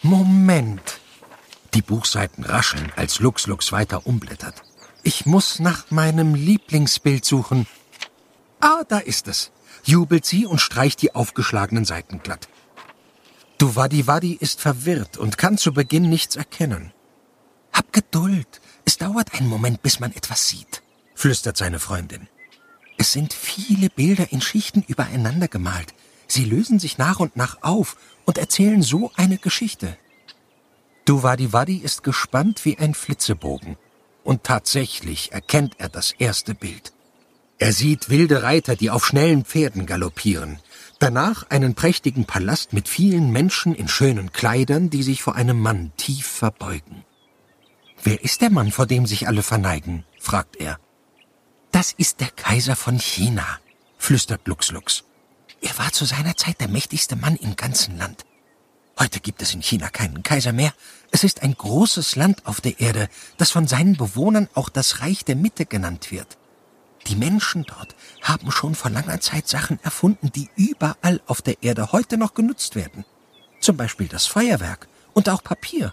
Moment. Die Buchseiten rascheln, als Lux weiter umblättert. Ich muss nach meinem Lieblingsbild suchen. Ah, da ist es, jubelt sie und streicht die aufgeschlagenen Seiten glatt. Duwadi ist verwirrt und kann zu Beginn nichts erkennen. Hab Geduld, es dauert einen Moment, bis man etwas sieht, flüstert seine Freundin. Es sind viele Bilder in Schichten übereinander gemalt. Sie lösen sich nach und nach auf und erzählen so eine Geschichte. Duwadi ist gespannt wie ein Flitzebogen. Und tatsächlich erkennt er das erste Bild. Er sieht wilde Reiter, die auf schnellen Pferden galoppieren. Danach einen prächtigen Palast mit vielen Menschen in schönen Kleidern, die sich vor einem Mann tief verbeugen. »Wer ist der Mann, vor dem sich alle verneigen?« fragt er. »Das ist der Kaiser von China«, flüstert Lux. »Er war zu seiner Zeit der mächtigste Mann im ganzen Land. Heute gibt es in China keinen Kaiser mehr. Es ist ein großes Land auf der Erde, das von seinen Bewohnern auch das Reich der Mitte genannt wird. Die Menschen dort haben schon vor langer Zeit Sachen erfunden, die überall auf der Erde heute noch genutzt werden. Zum Beispiel das Feuerwerk und auch Papier.«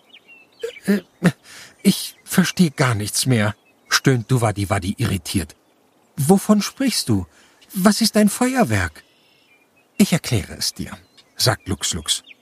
Ich verstehe gar nichts mehr«, stöhnt Duwadi irritiert. »Wovon sprichst du? Was ist ein Feuerwerk?« »Ich erkläre es dir«, sagt Lux.